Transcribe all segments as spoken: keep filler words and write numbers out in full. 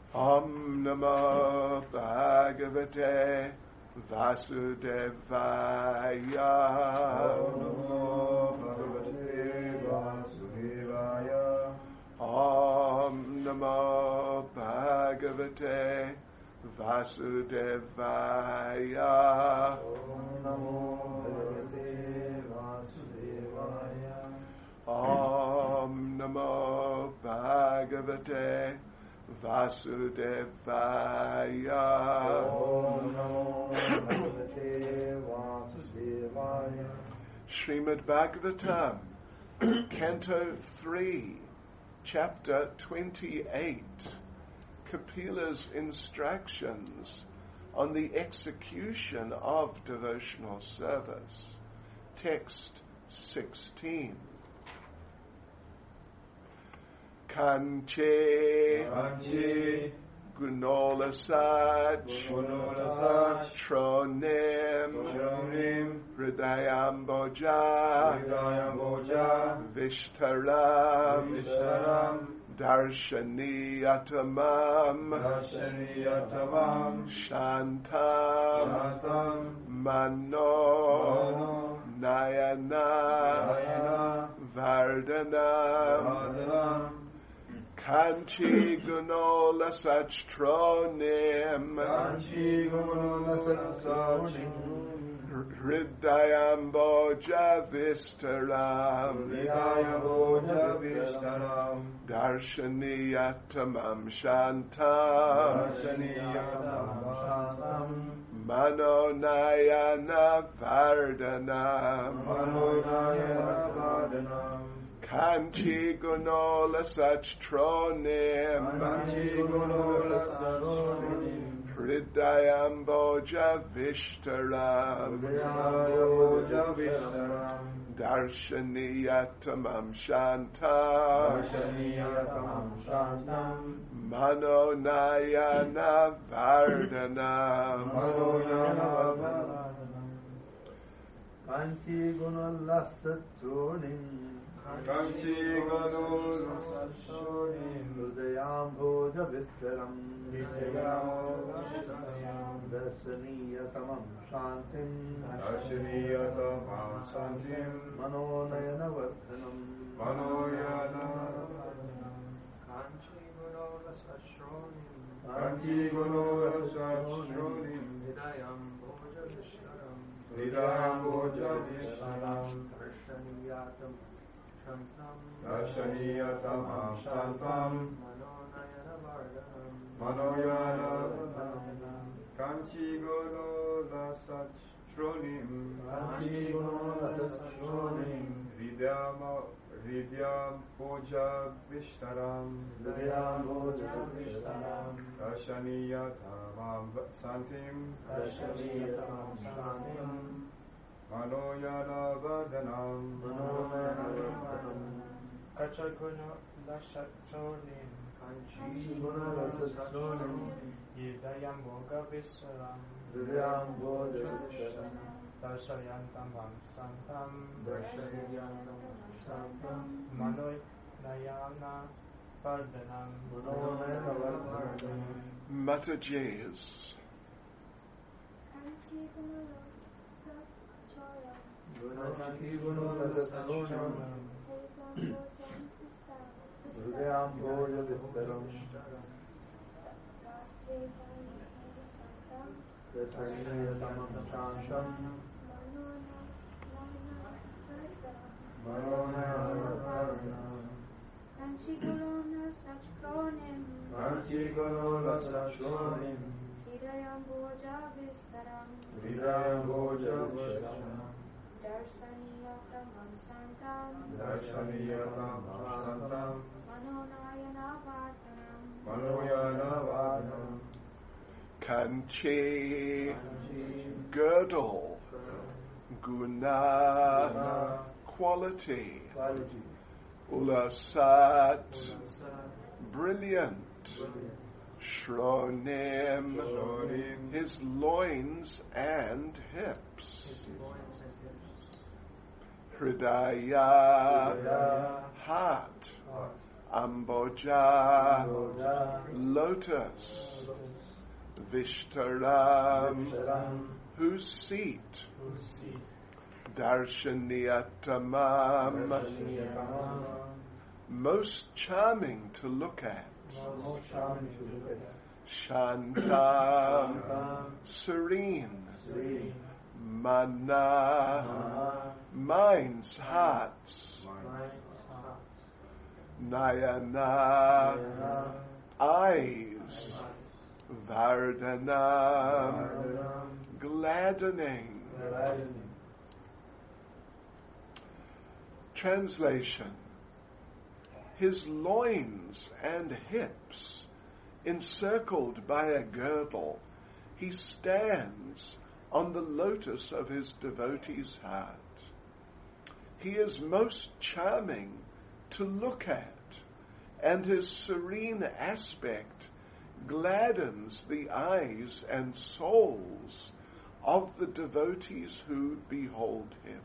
Om Namo Bhagavate Vasudevaya. Om Namo Bhagavate Vasudevaya. Om Namo Bhagavate Vasudevaya. Om Namo Bhagavate Vasudevaya. Om Namo Bhagavate Vasudevaya. Om Namo Bhagavate Vasudevaya. Srimad Bhagavatam, Canto three, Chapter twenty-eight, Kapila's instructions on the execution of devotional service. Text sixteen. Kanche Kanche Gunolasach Gunolasach Tronim Tronim Hridayamboja Hridayamboja Vishtaram Vishtaram Darshaniyatamam Darshaniyatamam Shantam Shantam Mano Mano Nayana Nayana Vardhanam Vardhanam Kanchi Gunola Sachtronim Kanchi Gunolasach Hridayamboja Vistaram Hridayamboja Vishtaram Darshaniyatamam Shantam Darshaniyatamam Shantam Manonayana Vardhanam Manonayana Vardhanam Kanchi Gunola Sachtronim Kanchi Gunolasach Hridayamboja Vishtaram Hridayamboja Vishtaram Darshaniyatamam Shantam Darshaniyatamam Shantam Manonayana Vardhanam Manonayana Vardhanam Kanchi Gunolasach Kanchi Gunolasach Hridayamboja Vistaram Darshaniyatamam Shantim Darshaniyatamam Shantim Manonayana Vardhanam Manoyana Kanchi Gunolasach Kanchi Gunolasach Hridayamboja Vistaram Hridayamboja Vistaram Darshaniyatamam Shantam Darshaniyatamam Shantam Manonayana Vardhanam Manoyana Vardhanam Kanchi Gunolasach Tronim Kanchi Gunolasach Tronim Hridayamboja Vishtaram Hridayamboja Vishtaram Darshaniyatamam Shantim Darshaniyatamam Shantim Manoyana Vardhanam Manoyana Vardhanam Kanchi Gunolasach Tronim Kanchi Gunolasach Tronim Hridayamboja Vishtaram Hridayamboja Vishtaram Darshaniyatamam Shantam Darshaniyatamam Shantam Manoyana Vardhanam Manoyana Vardhanam Mataji's. Kanchi Gunolasach Tronim Hridayamboja Vishtaram Darshaniyatamam Shantam Manonayana Vardhanam Kanchi Gunolasach Tronim Kanchi Gunolasach Tronim Hridayamboja Vistaram Hridayamboja Vishtaram Darshaniyatamam Shantam Darshaniyatamam Shantam Manonayana Vardhanam Manoyana Vardhanam Kanchi Girdle Guna Quality Ulasat Brilliant Shronim his loins and hips Hridaya heart Amboja, Amboja, lotus, Vishtaram, Vishtaram, whose seat, whose seat, Darshanyatamam, Darshanyatamam, most charming to look at, most charming to look at, Shanta, Shanta, serene, serene, Mana, Mana, minds, hearts, mind, heart, Nayana, Nayana, eyes, Vardhanam, Vardhanam, gladdening. gladdening. Translation: his loins and hips encircled by a girdle, he stands on the lotus of his devotee's heart. He is most charming to look at, and his serene aspect gladdens the eyes and souls of the devotees who behold him.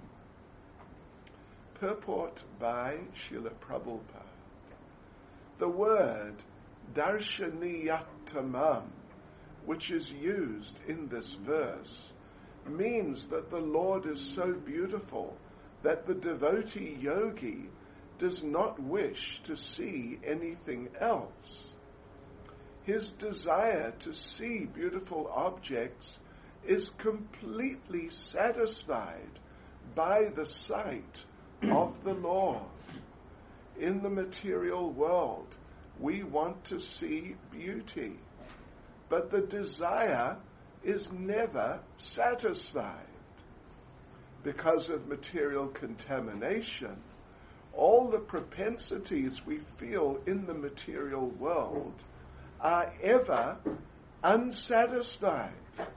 Purport by Srila Prabhupada. The word Darshaniyatamam, which is used in this verse, means that the Lord is so beautiful that the devotee yogi does not wish to see anything else. His desire to see beautiful objects is completely satisfied by the sight of the Lord. In the material world, we want to see beauty, but the desire is never satisfied. Because of material contamination, all the propensities we feel in the material world are ever unsatisfied.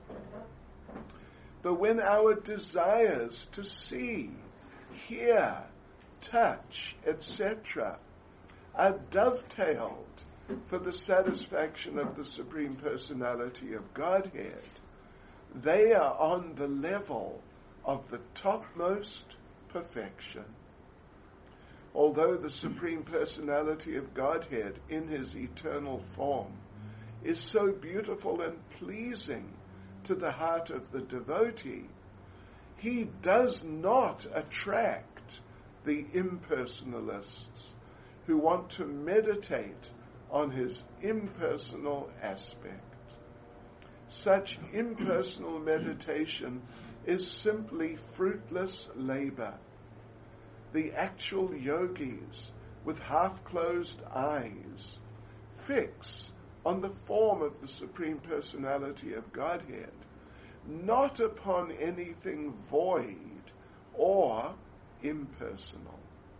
But when our desires to see, hear, touch, et cetera are dovetailed for the satisfaction of the Supreme Personality of Godhead, they are on the level of the topmost perfection. Although the Supreme Personality of Godhead in his eternal form is so beautiful and pleasing to the heart of the devotee, he does not attract the impersonalists who want to meditate on his impersonal aspect. Such impersonal meditation is simply fruitless labor. The actual yogis with half-closed eyes fix on the form of the Supreme Personality of Godhead, not upon anything void or impersonal.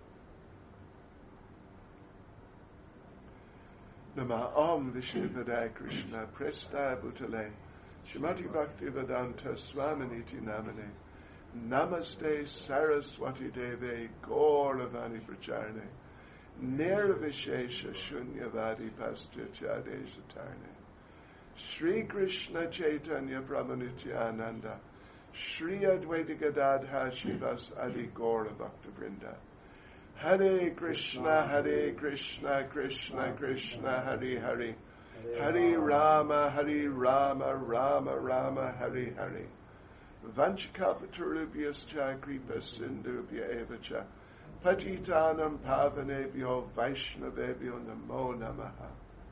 Nama Om Vishnupadaya Krishna Prestaya Bhutale Shrimati Bhaktivedanta Swaminiti Namane Namaste Saraswati Deve Gauravani Pracharne Nirvishesha Shunyavadi Paschachade Shatarne Shri Krishna Chaitanya Prabhu Nityananda Shri Advaita Gadadha Shivas Adi Gaura Bhakta Vrinda Hare Krishna Hare Krishna Krishna Krishna Hare Hare Hare Rama Hare Rama Rama Rama Hare Hare Vanchakapatarubhyascha Kripa Sindhubhya Evacha Patitanam Pavanebhyo Vaishnavebhyo Namo Namaha.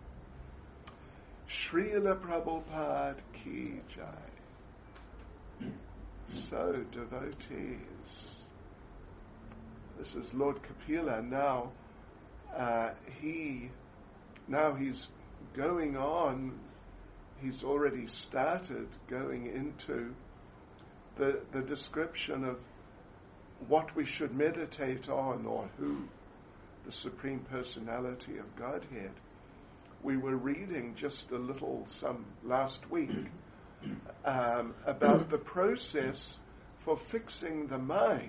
Srila Prabhupada Ki Jai. So, devotees, this is Lord Kapila. Now, uh, he, now he's going on. He's already started going into the the description of what we should meditate on, or who the Supreme Personality of Godhead. We were reading just a little some last week um, about the process for fixing the mind.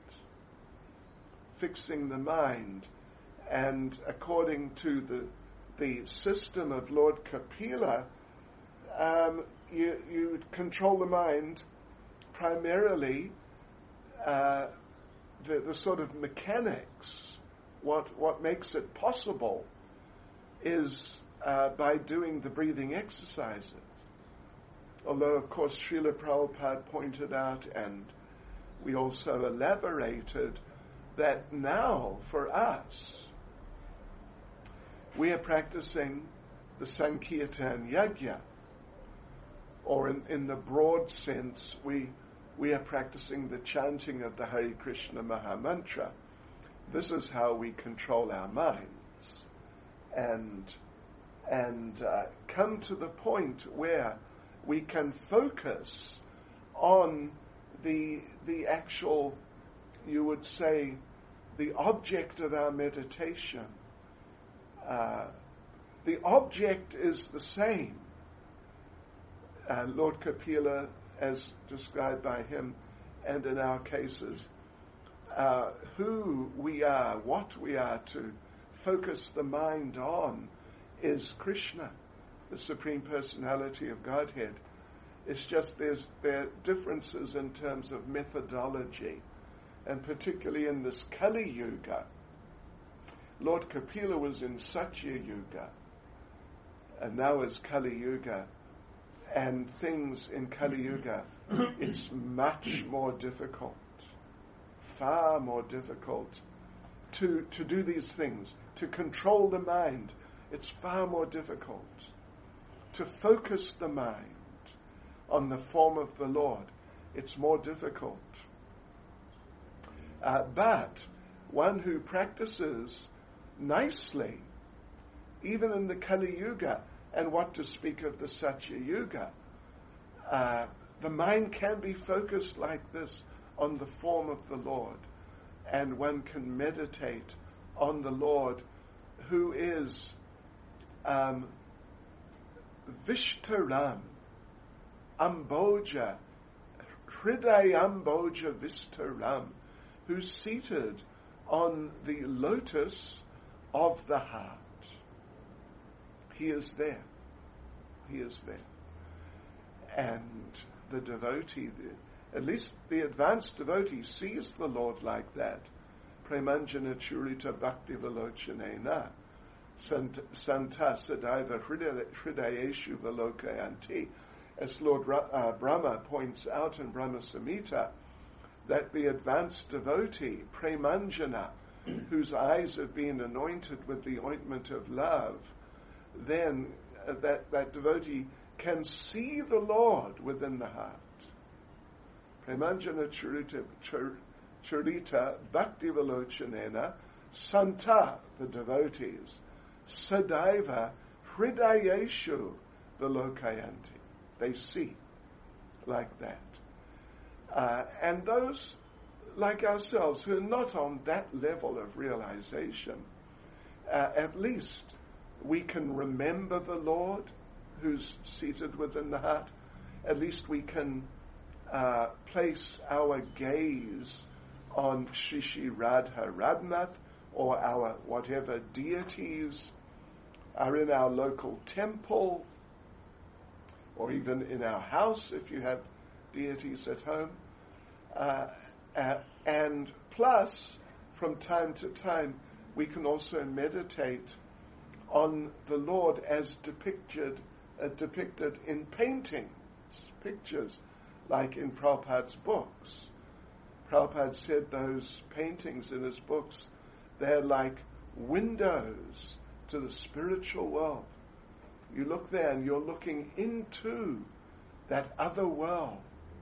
Fixing the mind. And according to the the system of Lord Kapila, um, you, you control the mind primarily uh, the, the sort of mechanics what, what makes it possible is uh, by doing the breathing exercises. Although, of course, Srila Prabhupada pointed out, and we also elaborated, that now, for us, we are practicing the Sankirtan Yajna, or in, in the broad sense, we we are practicing the chanting of the Hare Krishna Mahamantra. This is how we control our minds and and uh, come to the point where we can focus on the the actual, you would say, the object of our meditation. Uh, the object is the same. Uh, Lord Kapila, as described by him, and in our cases, uh, who we are, what we are to focus the mind on is Krishna, the Supreme Personality of Godhead. It's just there's there are differences in terms of methodology, and particularly in this Kali Yuga. Lord Kapila was in Satya Yuga, and now is Kali Yuga, and things in Kali Yuga, it's much more difficult, far more difficult to to do these things, to control the mind. It's far more difficult to focus the mind on the form of the Lord. It's more difficult. Uh, but one who practices nicely, even in the Kali Yuga, and what to speak of the Satya Yuga, uh, the mind can be focused like this on the form of the Lord, and one can meditate on the Lord, who is um, Vishtaram, Amboja, Hridayamboja Vistaram, who's seated on the lotus of the heart. He is there. He is there. And the devotee, the, at least the advanced devotee, sees the Lord like that. Premanjana Churita Bhakti Valochanena Santa Sadaiva Hridayeshu Valokayanti. As Lord uh, Brahma points out in Brahma Samhita, that the advanced devotee, Premanjana, whose eyes have been anointed with the ointment of love, then uh, that, that devotee can see the Lord within the heart. Premanjana Charita, char, charita Bhakti Valochanena Santa, the devotees, Sadaiva Hridayeshu Valokayanti. They see like that. Uh, and those, like ourselves, who are not on that level of realization, uh, at least we can remember the Lord who's seated within the heart. At least we can uh, place our gaze on Shri Shri Radha Radhanath, or our whatever deities are in our local temple, or even in our house if you have deities at home. Uh, uh, and plus, from time to time, we can also meditate on the Lord as depicted uh, depicted in paintings, pictures, like in Prabhupada's books. Prabhupada said those paintings in his books, they're like windows to the spiritual world. You look there and you're looking into that other world.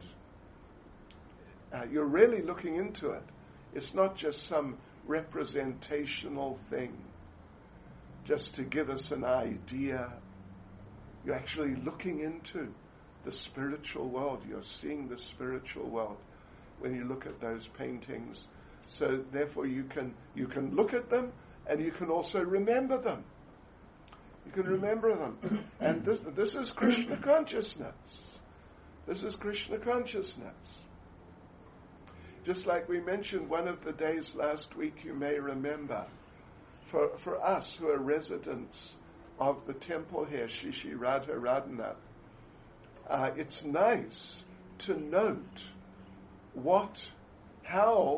Uh, you're really looking into it. It's not just some representational thing, just to give us an idea. You're actually looking into the spiritual world. You're seeing the spiritual world when you look at those paintings. So therefore you can you can look at them and you can also remember them. You can remember them. And this, this is Krishna consciousness. This is Krishna consciousness. Just like we mentioned one of the days last week, you may remember, for, for us who are residents of the temple here, Shri Shri Radha Radhanath, uh, it's nice to note what, how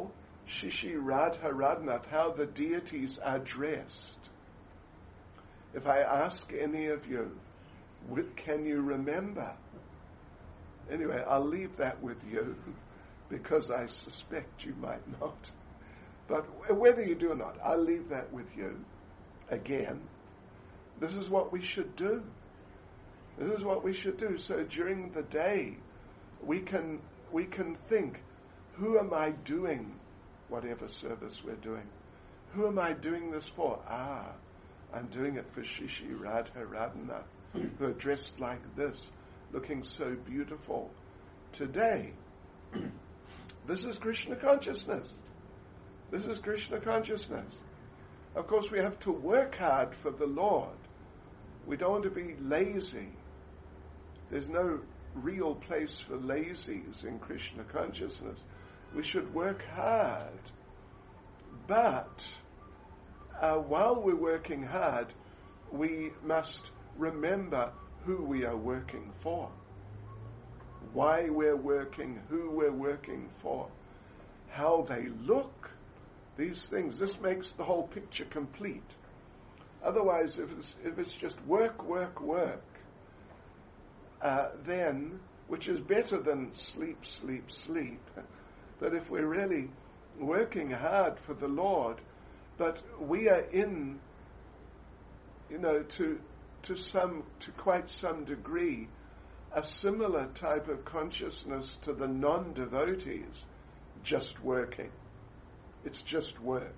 Shishi Radha Radhanath, how the deities are dressed. If I ask any of you, can you remember? Anyway, I'll leave that with you because I suspect you might not. But whether you do or not, I'll leave that with you. Again, this is what we should do. This is what we should do. So during the day, we can we can think, who am I doing whatever service we're doing? Who am I doing this for? Ah, I'm doing it for Shishi Radha Radhanath, who are dressed like this, looking so beautiful today. This is Krishna consciousness. This is Krishna consciousness. Of course, we have to work hard for the Lord. We don't want to be lazy. There's no real place for lazies in Krishna consciousness. We should work hard. But uh, while we're working hard, we must remember who we are working for, why we're working, who we're working for, how they look, these things. This makes the whole picture complete. Otherwise, if it's, if it's just work, work, work, uh, then, which is better than sleep, sleep, sleep, but if we're really working hard for the Lord, but we are in, you know, to to some, to quite some degree, a similar type of consciousness to the non-devotees, just working. It's just work.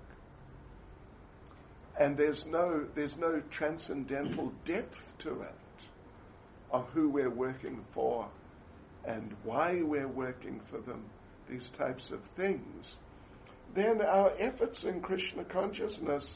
And there's no there's no transcendental depth to it of who we're working for and why we're working for them, these types of things. Then our efforts in Krishna consciousness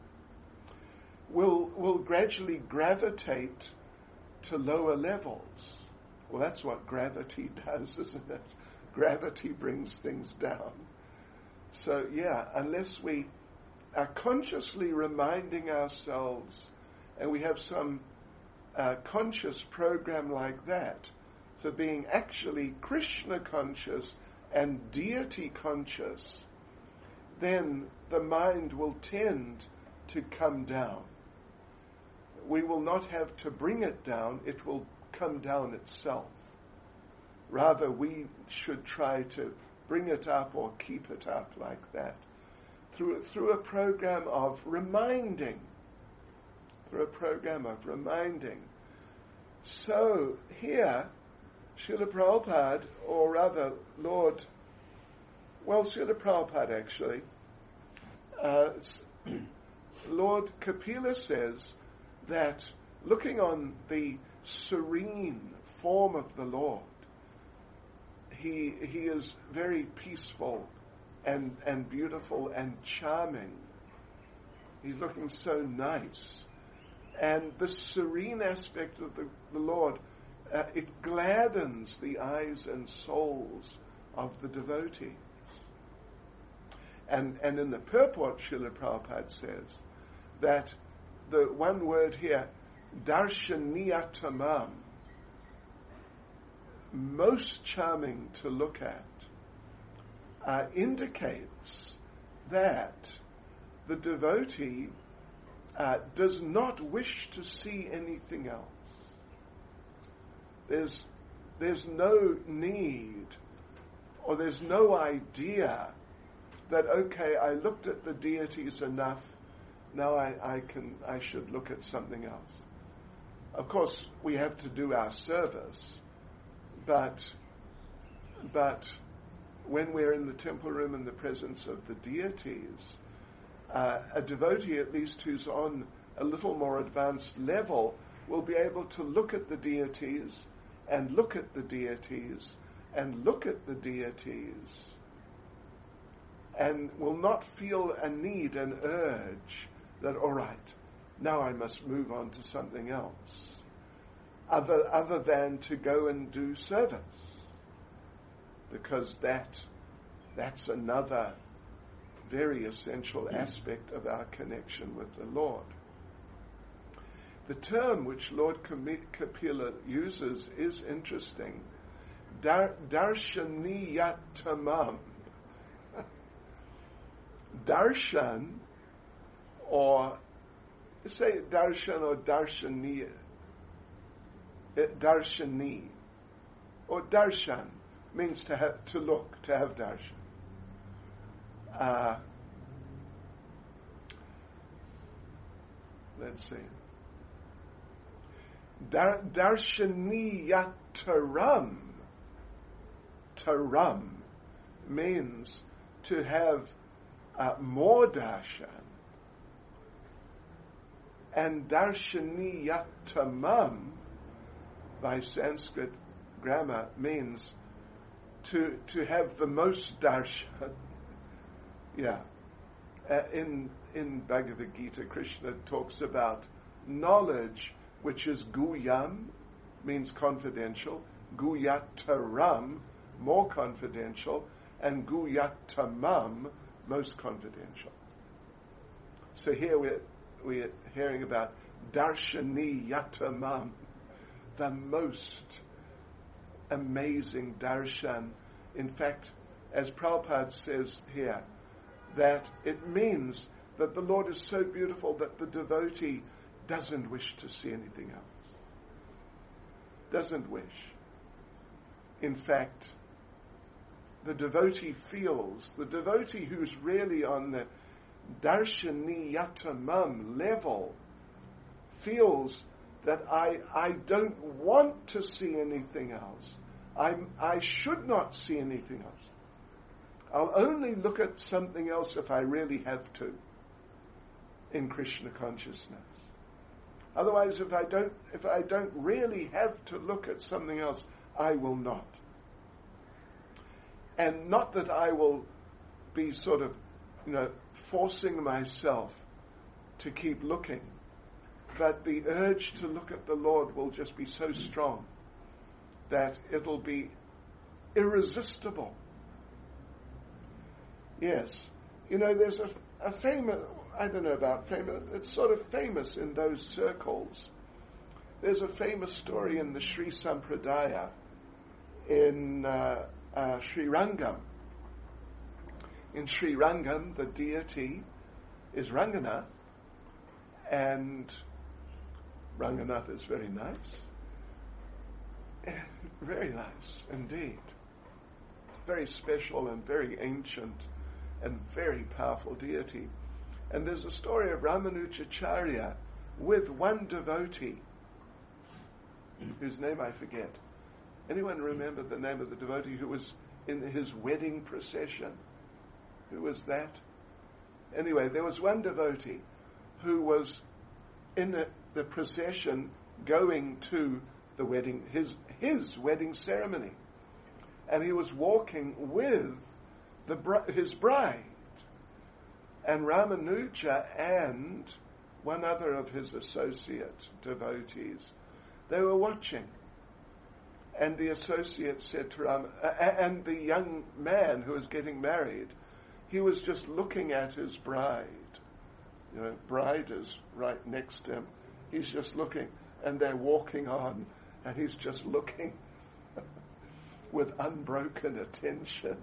will will gradually gravitate to lower levels. Well, that's what gravity does, isn't it? Gravity brings things down. So, yeah, unless we are consciously reminding ourselves, and we have some uh, conscious program like that, for being actually Krishna conscious and deity conscious, then the mind will tend to come down. We will not have to bring it down, it will come down itself. Rather, we should try to bring it up or keep it up like that through through a program of reminding, through a program of reminding. So here, Srila Prabhupada, or rather Lord, well, Srila Prabhupada actually, uh, Lord Kapila says that looking on the serene form of the Lord, he he is very peaceful and, and beautiful and charming. He's looking so nice. And the serene aspect of the, the Lord, uh, it gladdens the eyes and souls of the devotees. And, and in the purport, Srila Prabhupada says that the one word here, darshaniyatamam, most charming to look at, uh, indicates that the devotee uh, does not wish to see anything else. There's, there's no need, or there's no idea that, okay, I looked at the deities enough, now I, I can, I should look at something else. Of course, we have to do our service, but, but when we're in the temple room in the presence of the deities, uh, a devotee, at least who's on a little more advanced level, will be able to look at the deities and look at the deities and look at the deities, and will not feel a need, an urge that, all right, now I must move on to something else, other other than to go and do service, because that that's another very essential aspect of our connection with the Lord. The term which Lord Kapila uses is interesting. Dar, darshaniyatamam. darshan, or say darshan or darshani, darshani, or darshan means to have, to look, to have darshan. Uh, let's see. Dar, darshaniyataram. Taram means to have uh, more darshan. And darshaniyatamam, by Sanskrit grammar, means to to have the most darshan. Yeah. Uh, in in Bhagavad Gita, Krishna talks about knowledge, which is guyam, means confidential, guyataram, more confidential, and guyatamam, most confidential. So here we're, we're hearing about darshaniyatamam, the most amazing darshan. In fact, as Prabhupada says here, that it means that the Lord is so beautiful that the devotee doesn't wish to see anything else. Doesn't wish. In fact, the devotee feels, the devotee who's really on the darshaniyatamam level feels that I I don't want to see anything else. I I should not see anything else. I'll only look at something else if I really have to in Krishna consciousness. Otherwise, if I don't if I don't really have to look at something else, I will not. And not that I will be sort of, you know, forcing myself to keep looking, but the urge to look at the Lord will just be so strong that it'll be irresistible. Yes. You know, there's a, a famous, I don't know about famous, it's sort of famous in those circles. There's a famous story in the Sri Sampradaya in uh, uh, Sri Rangam. In Sri Rangam, the deity is Ranganath, and Ranganath is very nice. Very nice indeed. Very special and very ancient and very powerful deity. And there's a story of Ramanujacharya with one devotee, whose name I forget. Anyone remember the name of the devotee who was in his wedding procession? Who was that? Anyway, there was one devotee who was in the, the procession going to the wedding, his his wedding ceremony. And he was walking with the his bride. And Ramanuja and one other of his associate devotees, they were watching. And the associate said to Ram, uh, and the young man who was getting married, he was just looking at his bride. You know, bride is right next to him. He's just looking, and they're walking on, and he's just looking with unbroken attention.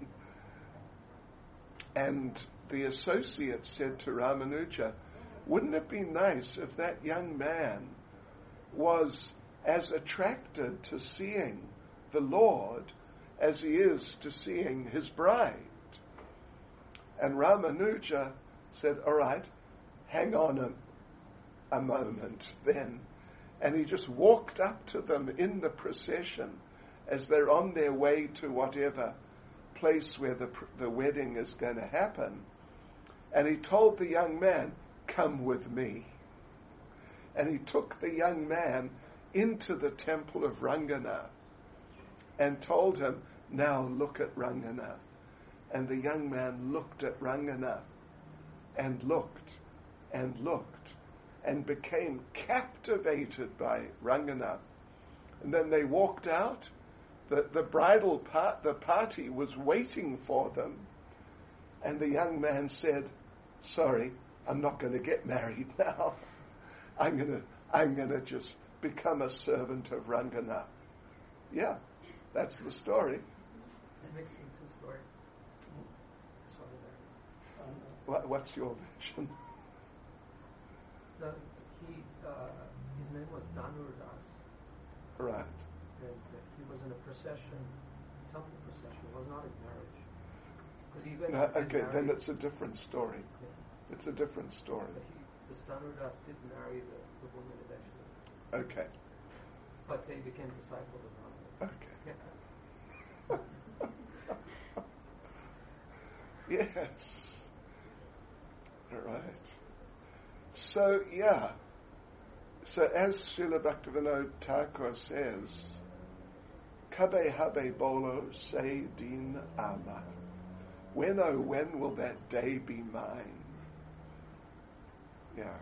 And the associate said to Ramanuja, wouldn't it be nice if that young man was as attracted to seeing the Lord as he is to seeing his bride? And Ramanuja said, all right, hang on a, a moment then. And he just walked up to them in the procession as they're on their way to whatever place where the, the wedding is going to happen. And he told the young man, come with me. And he took the young man into the temple of Ranganath and told him, now look at Ranganath. And the young man looked at Ranganath and looked and looked and became captivated by Ranganath. And then they walked out. The, the bridal part, the party was waiting for them. And the young man said, sorry, I'm not going to get married now. I'm going to, I'm going to just become a servant of Ranganath. Yeah, that's the story. They're mixing two stories. As far as I What, what's your version? The, he, uh, his name was Dhanurdas, Right. and uh, he was in a procession, something procession. It was not his marriage. Because he went No, and okay, then married- it's a different story. Yeah. It's a different story. But he, this Dhanurdas did marry the, the woman eventually, Okay. but they became disciples of Rama. Okay. Yeah. Yes. All right. So, yeah. So, as Srila Bhaktivinoda Thakur says, Kabe habe bolo say din ama. When, oh, when will that day be mine? Yeah.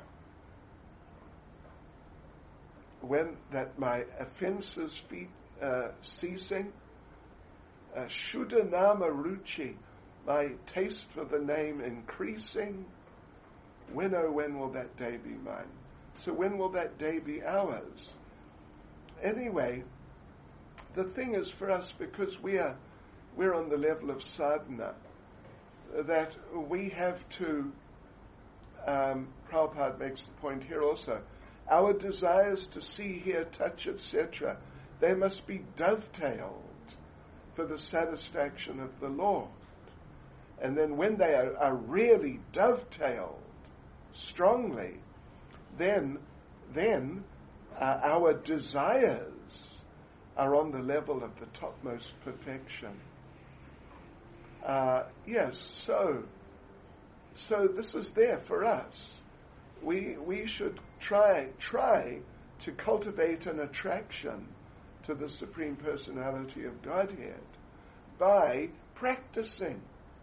When that my offences feet uh, ceasing, uh, Shuddha nama ruchi, my taste for the name increasing, when, oh, when will that day be mine? So when will that day be ours? Anyway, the thing is for us, because we are, we're on the level of sadhana, that we have to, um, Prabhupada makes the point here also, our desires to see, hear, touch, et cetera, they must be dovetailed for the satisfaction of the Lord. And then when they are, are really dovetailed strongly, then, then uh, our desires are on the level of the topmost perfection. Uh, yes, so, so this is there for us. We we should try try to cultivate an attraction to the Supreme Personality of Godhead by practicing,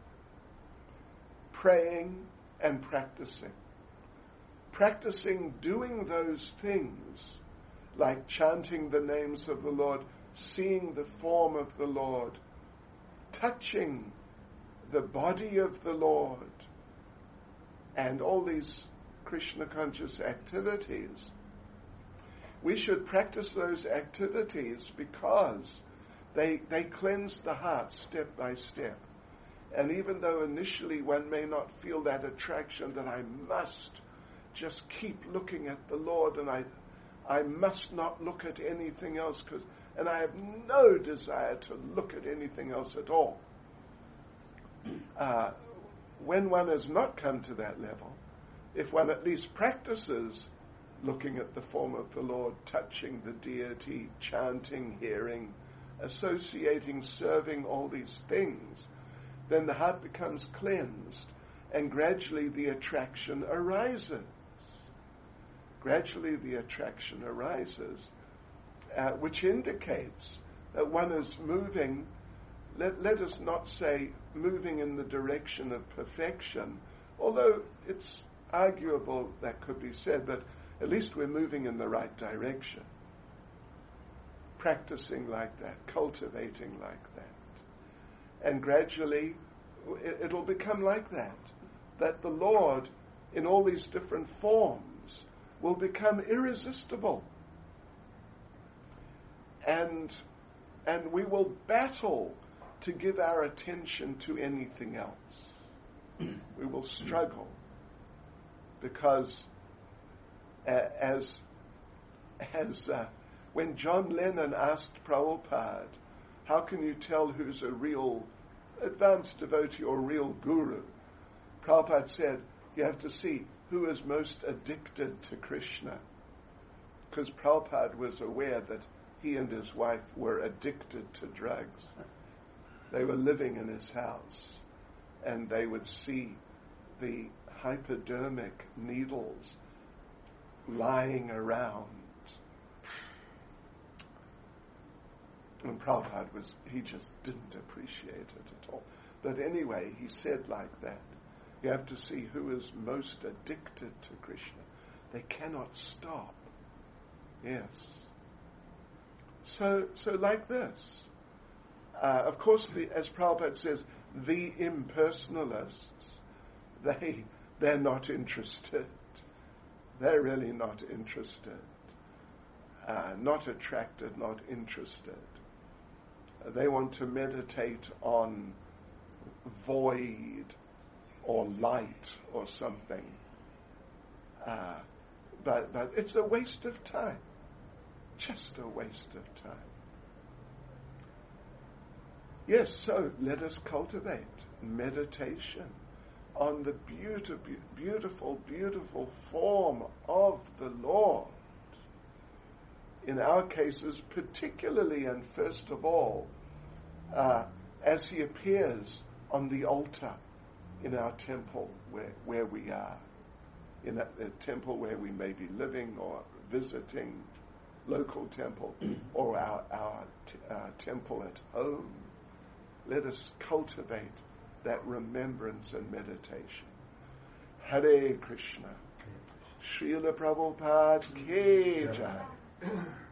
praying and practicing. Practicing doing those things like chanting the names of the Lord, seeing the form of the Lord, touching the body of the Lord, and all these Krishna conscious activities. We should practice those activities because they they cleanse the heart step by step. And even though initially one may not feel that attraction that I must just keep looking at the Lord and I I must not look at anything else, cause, and I have no desire to look at anything else at all. Uh, when one has not come to that level, if one at least practices looking at the form of the Lord, touching the deity, chanting, hearing, associating, serving, all these things, then the heart becomes cleansed and gradually the attraction arises. Gradually the attraction arises, uh, which indicates that one is moving, let, let us not say moving in the direction of perfection, although it's arguable that could be said, but at least we're moving in the right direction. Practicing like that, cultivating like that. And gradually it, it'll become like that, that the Lord in all these different forms will become irresistible. And and we will battle to give our attention to anything else. We will struggle because uh, as as uh, when John Lennon asked Prabhupada, how can you tell who's a real advanced devotee or real guru? Prabhupada said, you have to see who is most addicted to Krishna. Because Prabhupada was aware that he and his wife were addicted to drugs. They were living in his house and they would see the hypodermic needles lying around. And Prabhupada was, he just didn't appreciate it at all. But anyway, he said like that. You have to see who is most addicted to Krishna. They cannot stop. Yes. So, so like this. Uh, of course, the, as Prabhupada says, the impersonalists, they, they're not interested. They're really not interested. Uh, not attracted, not interested. Uh, they want to meditate on void, or light or something. Uh, but, but it's a waste of time. Just a waste of time. Yes, so let us cultivate meditation on the beautiful, beautiful, beautiful form of the Lord. In our cases, particularly and first of all, uh, as he appears on the altar in our temple where, where we are, in a, a temple where we may be living or visiting, local temple, or our, our t- uh, temple at home. Let us cultivate that remembrance and meditation. Hare Krishna. Srila Prabhupada Ki Jai.